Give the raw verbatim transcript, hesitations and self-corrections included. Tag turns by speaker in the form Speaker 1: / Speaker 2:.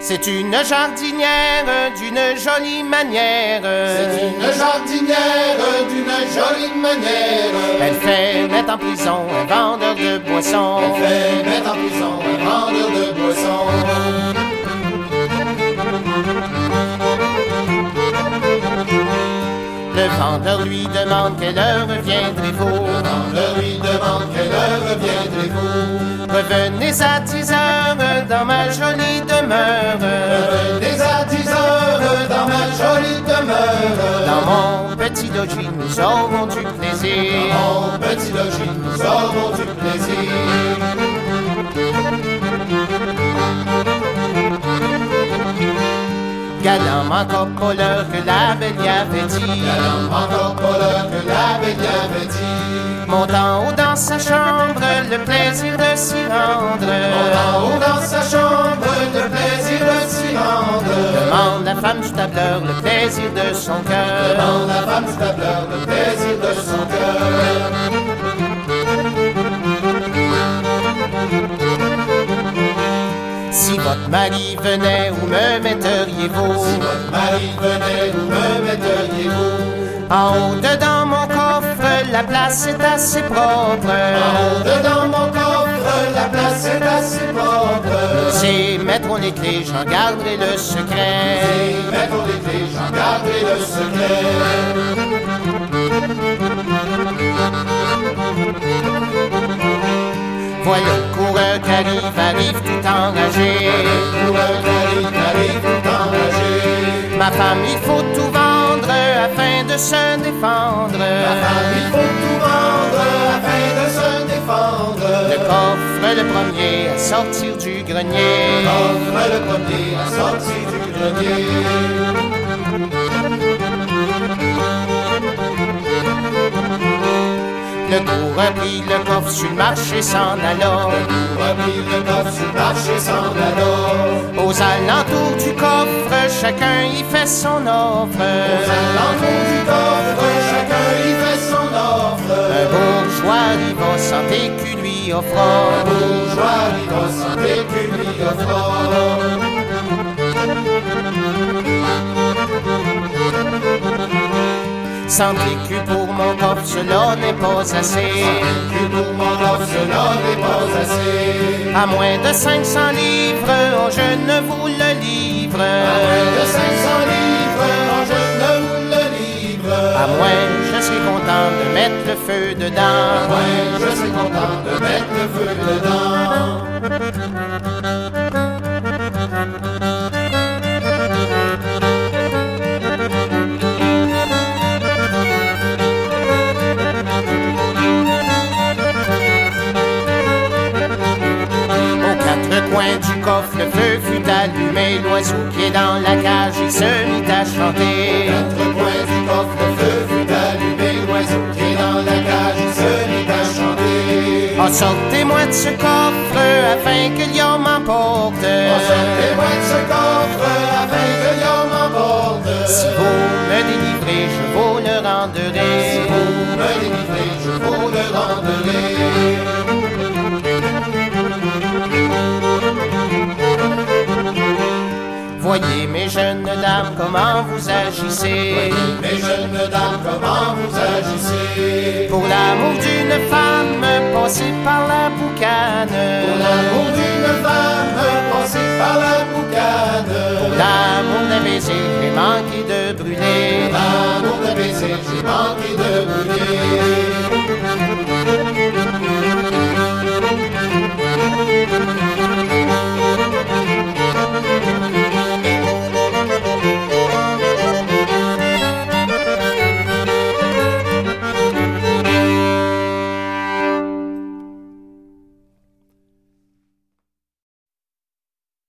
Speaker 1: C'est une jardinière d'une jolie manière.
Speaker 2: C'est une jardinière d'une jolie manière.
Speaker 1: Elle fait mettre en prison un vendeur de boissons.
Speaker 2: Elle fait mettre en prison un vendeur de boissons.
Speaker 1: Le vendeur lui demande quelle heure reviendrez-vous.
Speaker 2: Le vendeur lui demande quelle heure reviendrez-vous.
Speaker 1: Revenez à dix heures dans ma jolie demeure.
Speaker 2: Revenez à dix heures dans ma jolie demeure.
Speaker 1: Dans mon petit logis, nous aurons du plaisir.
Speaker 2: Dans mon petit logis, nous aurons du plaisir.
Speaker 1: Galamment copoleur que la belle y avait dit.
Speaker 2: Galamment copoleur que la belle y avait dit.
Speaker 1: Montant haut dans sa chambre, le plaisir de s'y rendre.
Speaker 2: Montant haut dans sa chambre, le plaisir de s'y rendre.
Speaker 1: Demande la femme du tableur le plaisir de son cœur.
Speaker 2: Demande la femme du tableur le plaisir de son cœur.
Speaker 1: Si votre mari venait, où me metteriez-vous?
Speaker 2: Si votre mari venait, où me metteriez-vous?
Speaker 1: En haut dedans mon coffre, la place est assez propre.
Speaker 2: En haut dedans mon coffre, la place est assez propre.
Speaker 1: Si mettront les clés, j'en garderai le secret.
Speaker 2: Si mettront les clés, j'en garderai le secret.
Speaker 1: Voilà le coureur qui arrive, arrive tout enragé.
Speaker 2: Le coureur qui arrive, arrive tout enragé.
Speaker 1: Ma femme, il faut tout vendre afin de se défendre.
Speaker 2: Ma femme, il faut tout vendre afin de se défendre.
Speaker 1: Le coffre, le premier à sortir du grenier.
Speaker 2: Le coffre, le premier à sortir du grenier.
Speaker 1: Le coureur prit le coffre sur le marché s'en alla.
Speaker 2: Le coureur prit le coffre sur le marché s'en alla.
Speaker 1: Aux alentours du coffre, chacun y fait son offre.
Speaker 2: Aux alentours du coffre, chacun y fait son offre.
Speaker 1: Un bourgeois arriva sans écu lui offra.
Speaker 2: Un bourgeois arriva sans écu lui offra.
Speaker 1: Cent écus pour mon coffre, cela n'est pas assez.
Speaker 2: Cent écus pour mon coffre, cela n'est pas assez.
Speaker 1: À moins de cinq cents livres, oh, je ne vous le livre.
Speaker 2: À moins de cinq cents livres, oh, je ne vous le livre.
Speaker 1: À moins, je serai content de mettre le feu dedans.
Speaker 2: À moins, je serai content de mettre le feu dedans.
Speaker 1: Coin du coffre, le feu fut allumé. L'oiseau qui est dans la cage, il se mit à chanter.
Speaker 2: Aux quatre coins du coffre, le feu fut allumé. L'oiseau qui est dans la cage, il se mit à chanter.
Speaker 1: Oh, sortez-moi de ce coffre afin que Lion m'emporte.
Speaker 2: Oh, sortez-moi de ce coffre afin que Lion m'emporte.
Speaker 1: Si vous me délivrez, je vous le rendrai.
Speaker 2: Si vous me délivrez, je vous le rendrai.
Speaker 1: Voyez mes jeunes dames comment vous agissez.
Speaker 2: Voyez mes jeunes dames comment vous agissez.
Speaker 1: Pour l'amour d'une femme, passez par la boucane.
Speaker 2: Pour l'amour d'une femme, passez par la boucane.
Speaker 1: Pour l'amour d'un baiser, j'ai manqué de brûler.
Speaker 2: Pour l'amour d'un baiser, j'ai manqué de